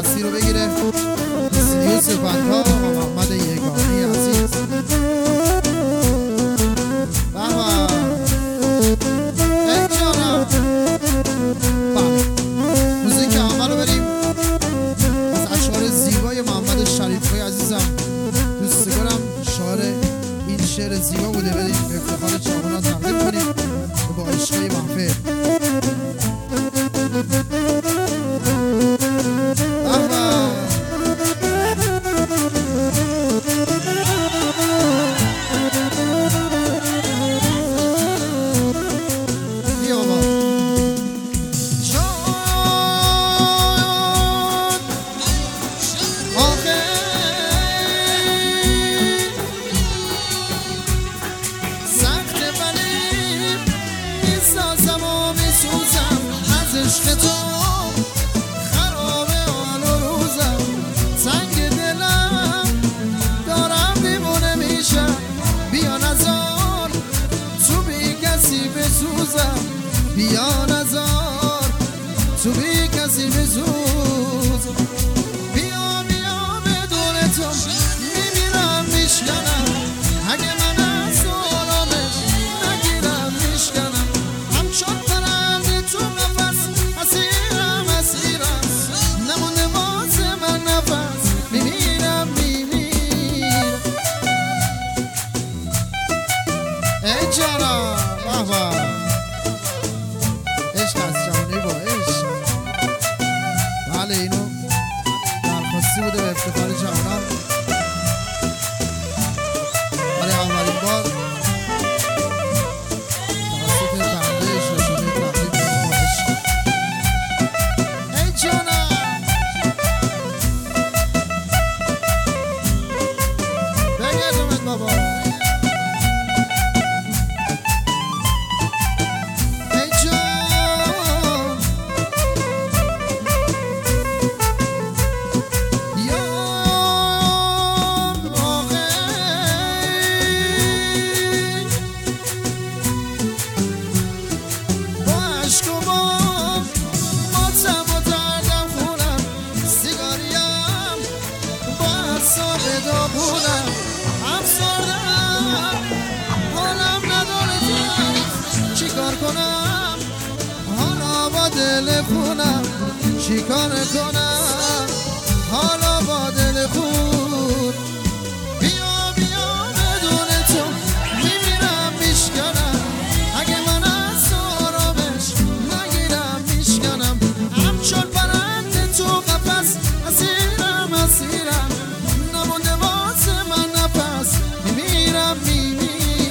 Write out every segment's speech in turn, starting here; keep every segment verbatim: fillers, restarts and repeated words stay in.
درخواستی رو بگیره استودیو سپنتا و محمد یگانی عزیز. بابا ای جانم. بله موزیک همه رو بریم از اشعار زیبای محمد شریفی عزیزم. دوستگارم شعار این شعر زیبا بوده، بریم افتخار چاقونا تقدیم کنیم و با عشقه محفل. بیا نزار تو بی کسی بسوز، بیا بیا بدون تو میمیرم میشکنم، اگه من از آرامش نگیرم میشکنم، همچون پرنده تو نفس اسیرم اسیرم، نمونده واسه من نفس میمیرم میمیرم. ای جانم بابا اینو درخواستی بوده به افتخار جوانان برای اولین بار توسط بنده اجرا شده تقدیم کنم با عشق. ای جانم بگردمت بابا. دل خونم چیکار کنم حالا با دل خون، بیا بیا بدون تو میمیرم میشکنم، اگه من از آرامش نگیرم میشکنم، همچون پرنده تو قفس اسیرم اسیرم، نمونده واسه من نفس میمیرم میمیرم.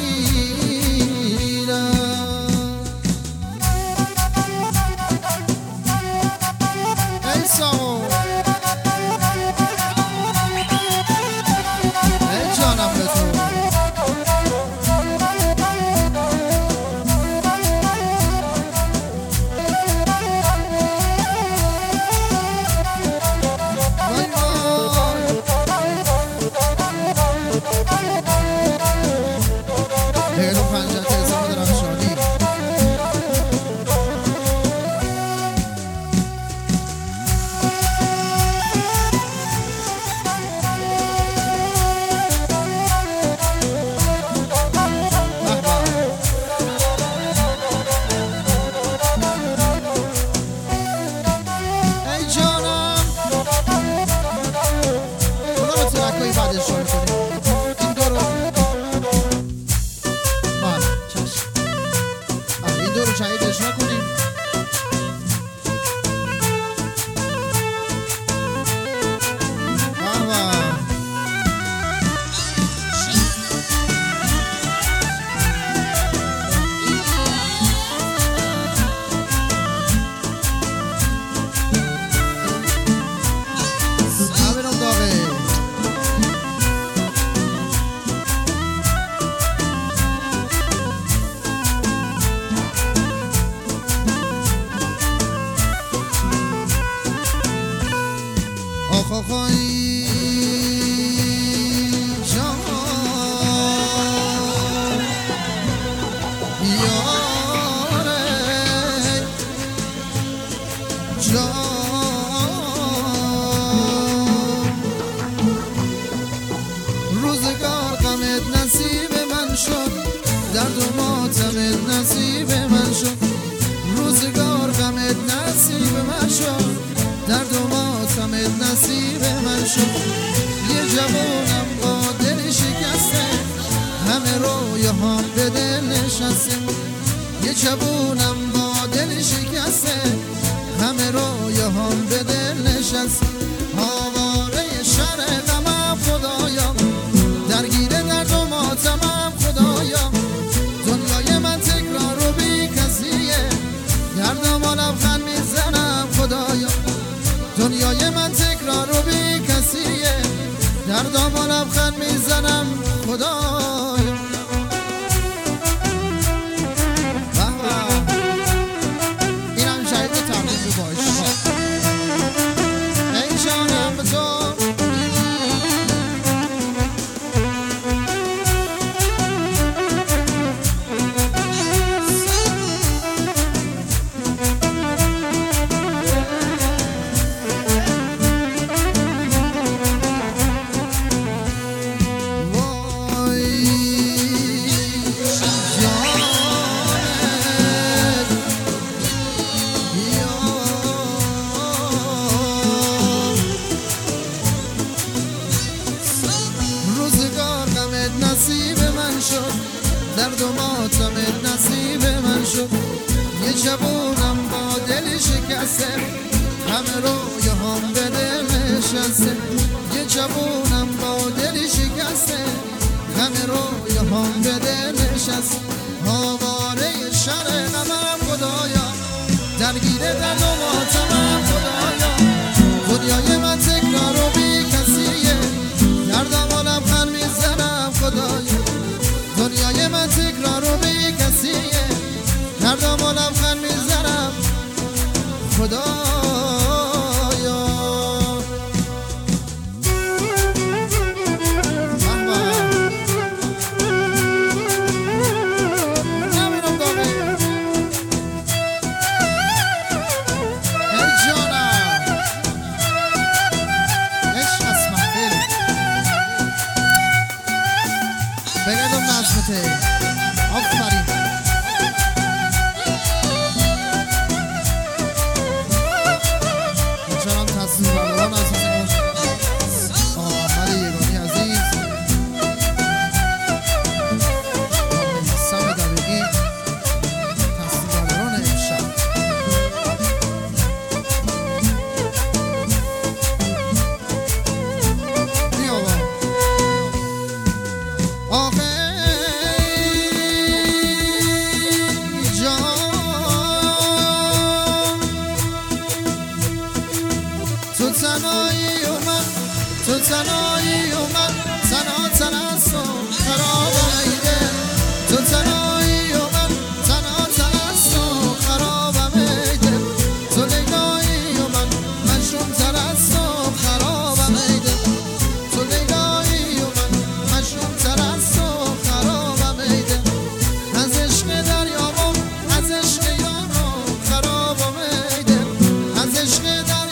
شهیدش نکنیم. آخای جان یاره جان درد و ماتم نصیب من شد یه جوونم با دل شکسته همه رویه هم به دل نشسته یه جوونم با دل شکسته همه رویه هم به دل نشسته آواره شر غمم خدایا درگیره درد و ماتمم خدایا دنیای من تکرار و بی کسیه دردم و لبخند میزنم خدایا دنیای من تکرار و بی کسیه دردم و لبخند میزنم خدایا بگردم نظمته آفرین خوشحالم تصمیم برداران عزیز آقا محمد یگانی عزیز سم دقیقی تصمیم برداران امشب بیا آقا تو تنهایی و من تو تنهایی و من تنها تنستم خرابم ایده تو تنهایی و من تنها تنستم خرابم ایده تو لیلایی و من مجنون ترستم خرابم ایده تو لیلایی و من مجنون ترستم خرابم ایده از عشق دریامم از عشق یارم خرابم ایده از عشق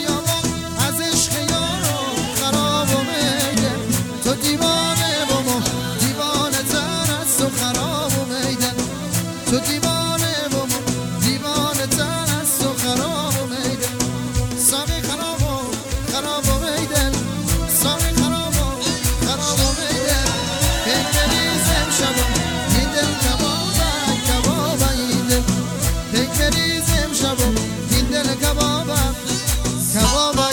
تو دیوانه بمو دیوانه تر از تو خراب و میدن تو دیوانه بمو دیوانه تر از تو خراب و میدن سامی خراب و خراب و میدن سامی خراب و خراب و میدن بگریزم شبم این دل کبابم کبابم این دل بگریزم شبم این دل کبابم کبابم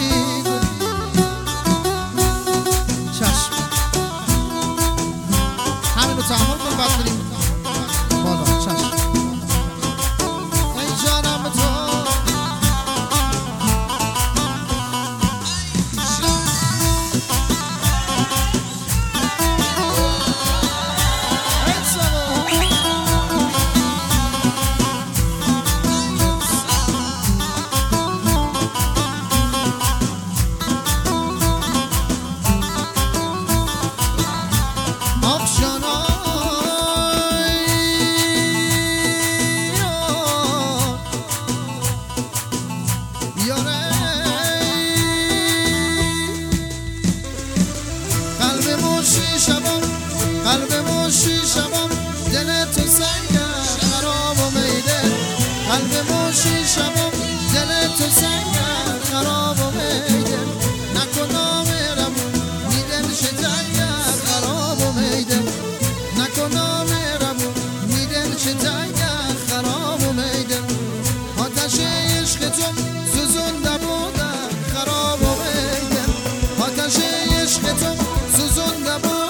تحمل کن بعد بریم بالا چشم ای جانم تو قلب موشی شبم دل تو سنگه خراب و میده قلب موشی شبم دل تو سنگه خراب و میده نکنم میرم میدم شتنگه خراب و میده نکنم میرم میدم شتنگه خراب و میده آتش عشق تو سوزونده بوده خراب و میده آتش عشق تو سوزونده بوده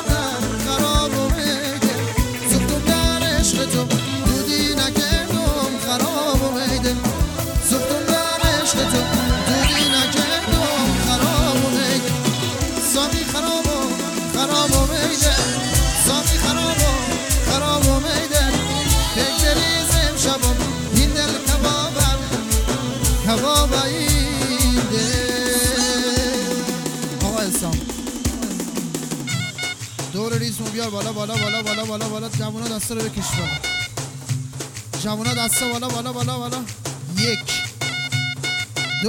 تو دودی نکردم خراب و میده سفتم در عشق تو دودی نکردم خراب و میده سامی خراب و خراب و میده سامی خراب و خراب و میده بگریزم شبم این دل کبابم کباب این دل آقا اسلام دور ریزمون بیار بالا بالا بالا بالا بالا بالا جوونا دسته رو بکش بالا جوونا دسته بالا بالا بالا بالا یک دو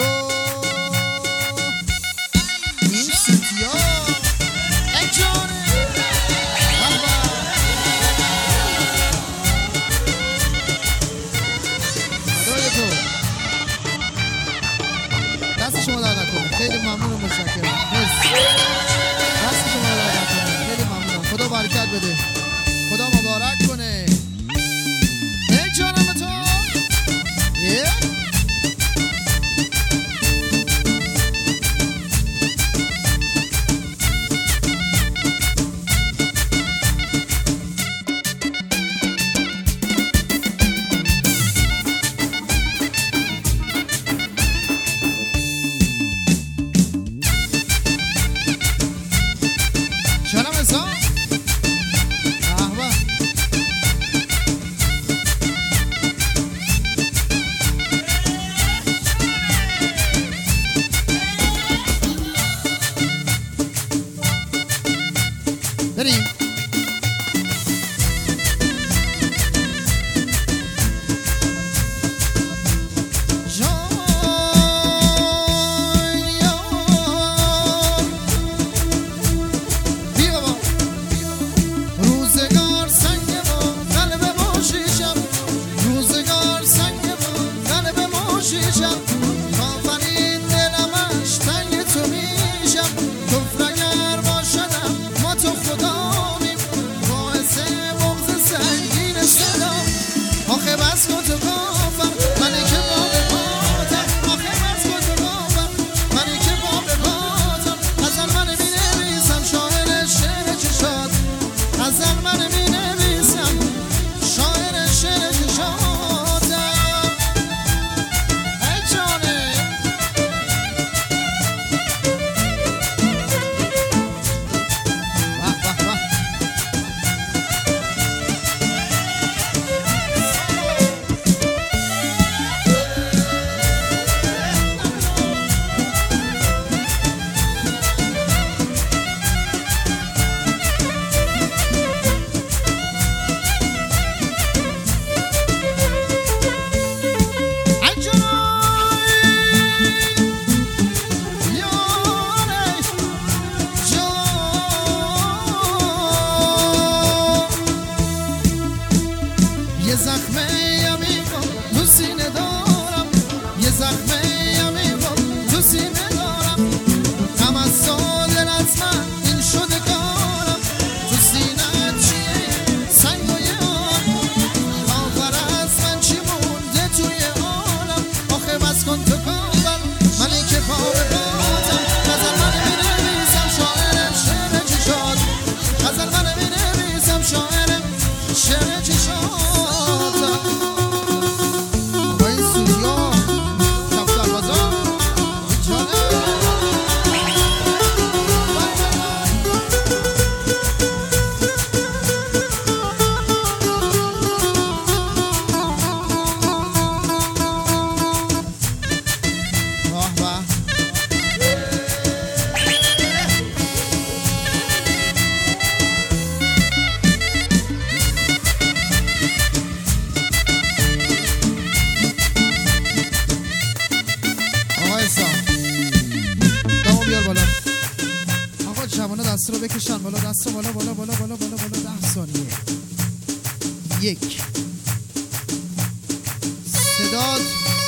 این سوتیا ای جانه دوی تو دست شما در نکنه خیلی ممنونم متشکرم دست شما در نکنه خیلی ممنونم خدا برکت بده خدا مبارک کنه جوانا دست رو بکشن بالا، دست رو بالا بالا بالا بالا بالا بالا. ده ثانیه. یک صداد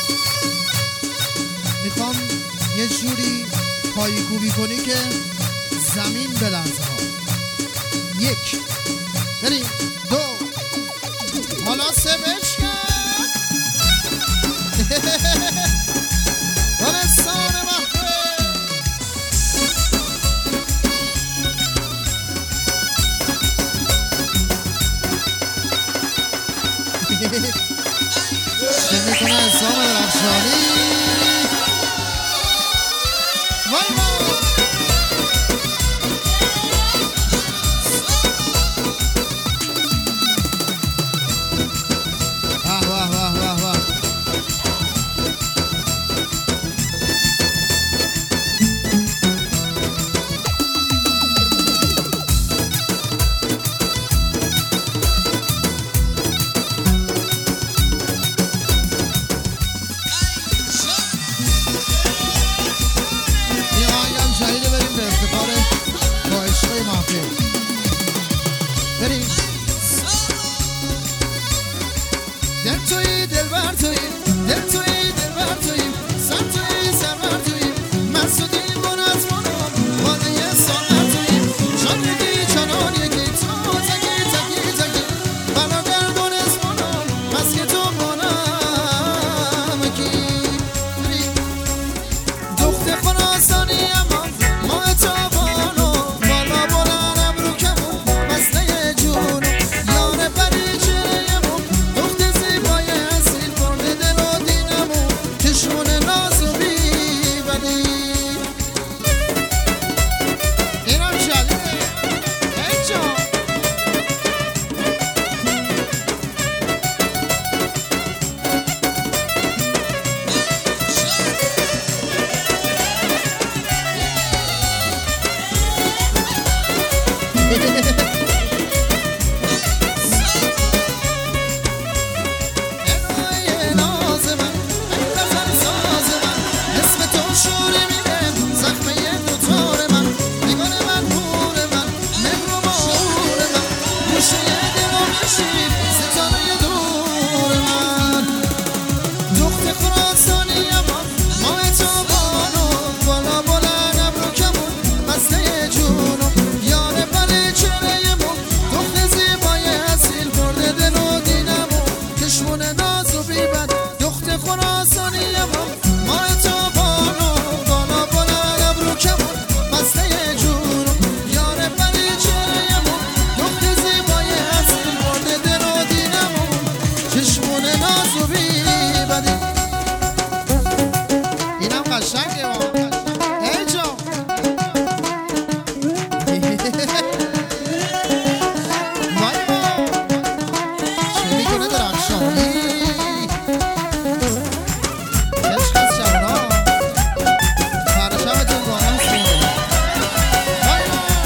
میخوام یه جوری پایی کوبی کنی که زمین بلرزه ها. یک بریم. دو حالا سه بشکن. دانستان محبه چه میکنه حسام درخشانی. وای وای واه واه واه واه واه. دل تویی دلبر تویی، دل تویی دلبر تویی، سر تویی سرور تویی، مسعودی من از منم بالای سالر تویی، جان یکی چنان یکی تو تکی تکی تکی، برادر من از منم بس که تو منم کی. دخت خراسانی اما ما تابانو بالا بلندم رو کمون مسته جونو یار پریچه‌مون دخت زیبای اصیل برده دل و دینمون چشمون ناز و بی‌بدی. اینم جلیله ای جان. الهی ناز من ای غزل ساز من اسم تو شوری میره زخمه دوتار من نگار من نور من مهر و مهور من گوشه دل و بشیر ستاره دور من. دخت خراسانی اما ماه تابانو بالا بلندم رو کمون مسته جونو یار پریچه‌مون دخت زیبای اصیل برده دل و دینمون چشمون ناز و بی‌بد. دخت خراسانی اما ماه تابانو بالا بلندم رو کمون مسته جونو یار پریچه‌مون دخت زیبای اصیل برده دل و دینمون چشمون ناز و بی‌بدی. اینم قشنگه ای جان. وای وای چه میکنه درخشانی. عشق از جونا پرچمتون با هم سینه. وای وای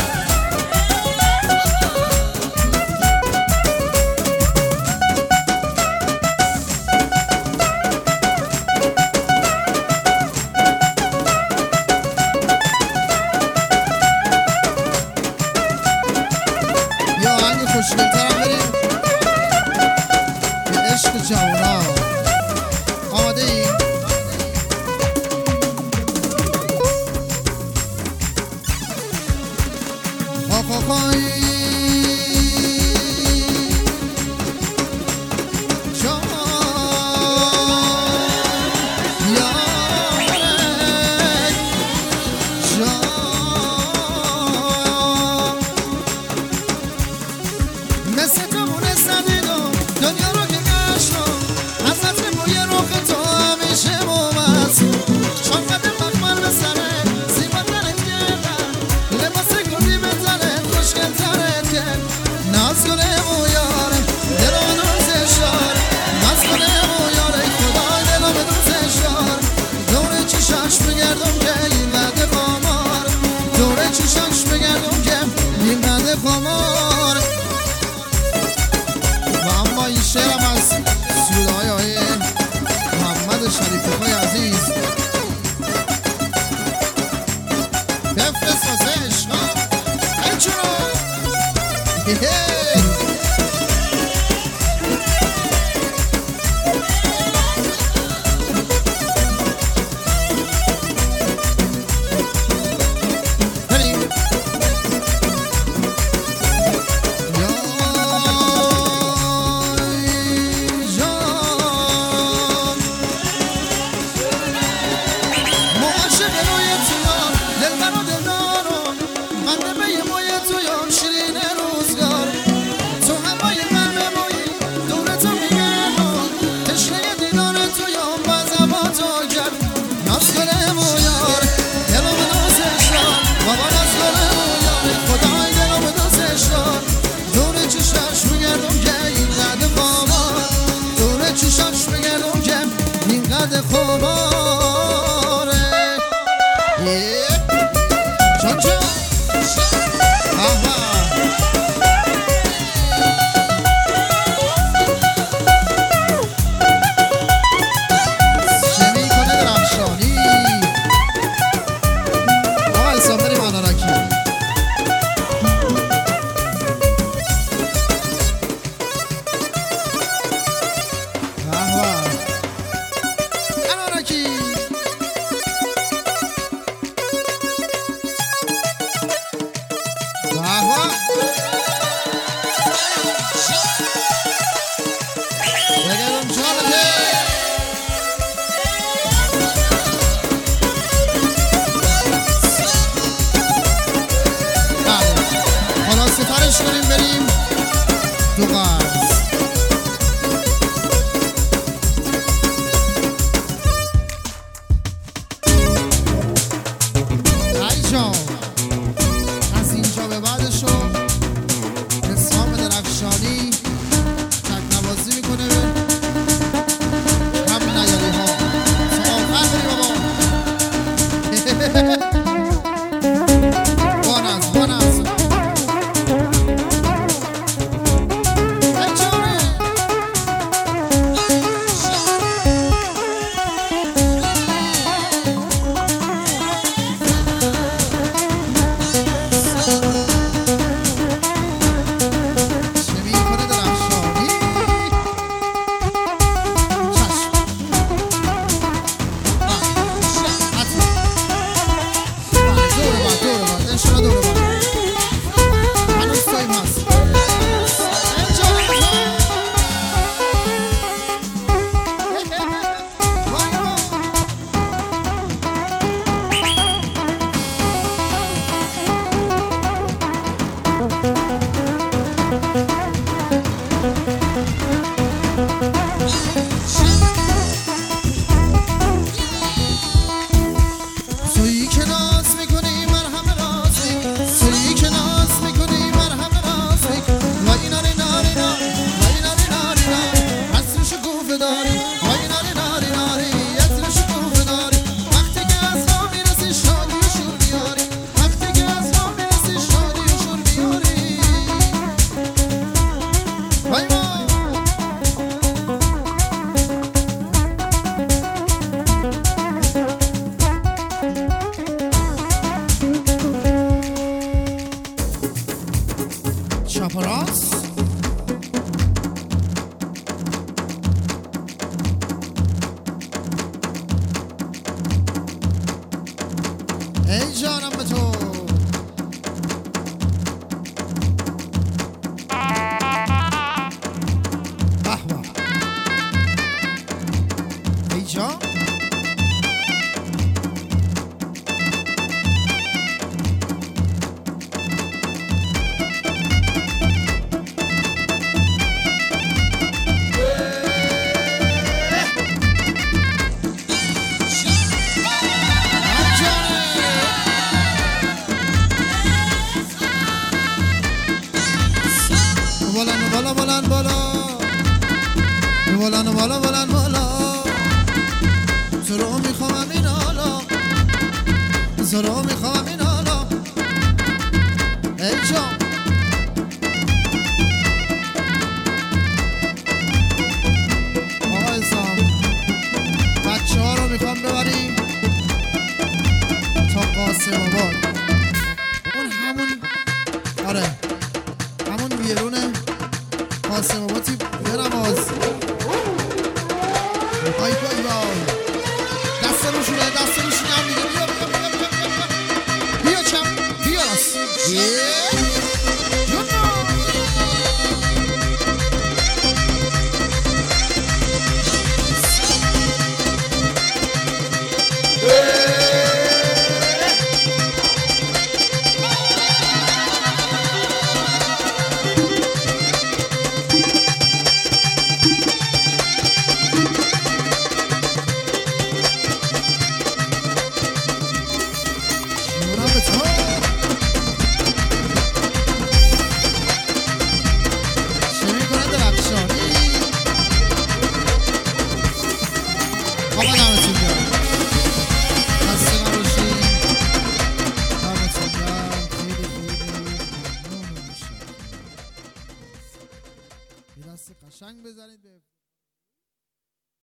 یا آهنگ خوشگل‌ترم بریم به عشق جوونا. آماده ای؟ آخ آخ آی جان یارک جان مثل تو مونست ندیدم دنیا رو که نشنم حضرت موی رخ تو همیشه مومست چون قدم مخمل به سره زیبا ترت کردن لباس گلی به تنت خوشگل ترت کرد ناز کنه مو یارم دل و دوزش دار ناز کنه مو یاره خدای دل و دوزش دار دور چشاش بگردم که این بعد خامار دور چشاش بگردم که این بعد خامار. و اما این شعرم از سرودهای آقای محمد شریف‌خای عزیز بفرست واسه عشقا. ای جانم به تو بحبا ای جان بالا بالا بالا بالا بالا بالا بالا تو رو میخوام این حالا تو رو میخوام این حالا ای جان آقا اسلام بچه ها رو میخوام ببریم تا قاسم آباد اون همون آره همون بیا چم بیا راست قشنگ بزنید به